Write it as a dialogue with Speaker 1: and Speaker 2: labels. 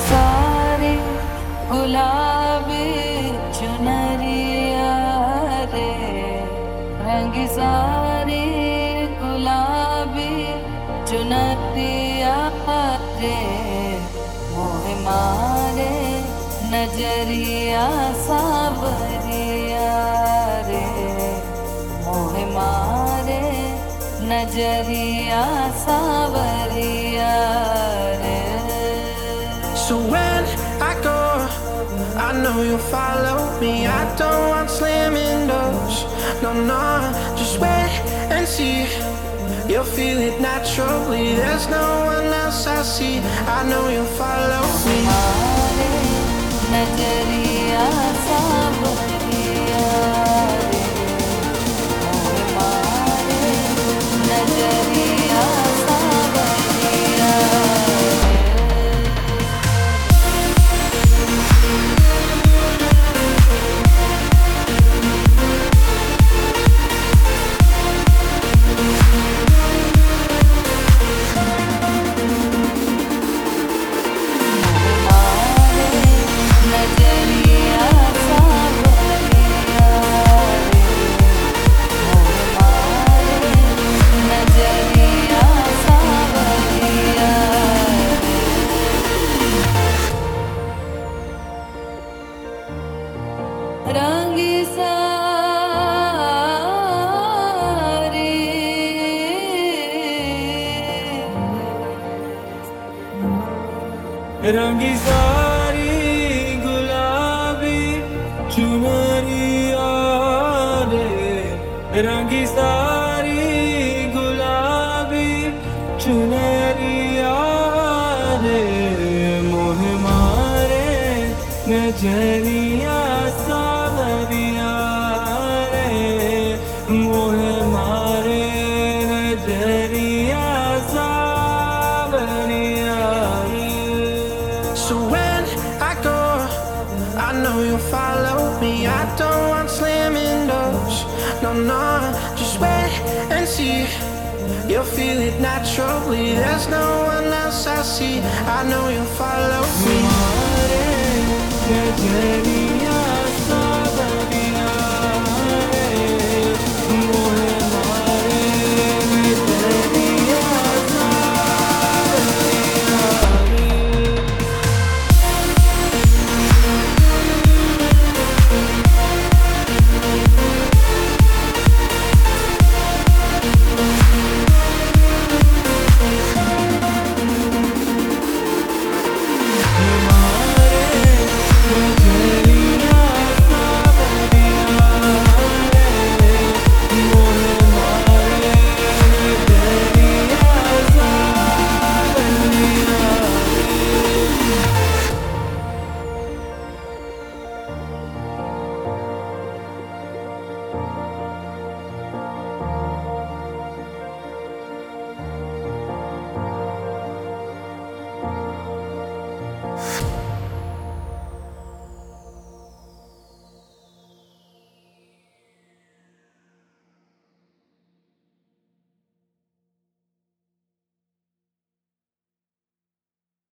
Speaker 1: सारी गुलाबी चुनरिया रे, रंग सारी गुलाबी चुनरिया रे, मोह मारे नजरिया सावरिया रे, मोह मारे नजरिया सावरिया रे.
Speaker 2: So when I go, I know you'll follow me. I don't want slamming doors, no, no. Just wait and see, you'll feel it naturally. There's no one else I see. I know you'll follow me.
Speaker 1: मारे नजरिया सावरिया रे, मोह मारे नजरिया सावरिया रे. रंगी सारी
Speaker 3: रंगी सारी गुलाबी चुनरिया रे, रंगी सारी गुलाबी चुनरिया रे, मोह मारे नजरिया सावरिया रे, मोह मारे नजरिया सावरिया रे.
Speaker 2: So when I go, I know you'll follow me. I don't want slamming doors, no, no. Just wait and see, you'll feel it naturally. There's no one else I see. I know you'll follow me.
Speaker 3: नजरिया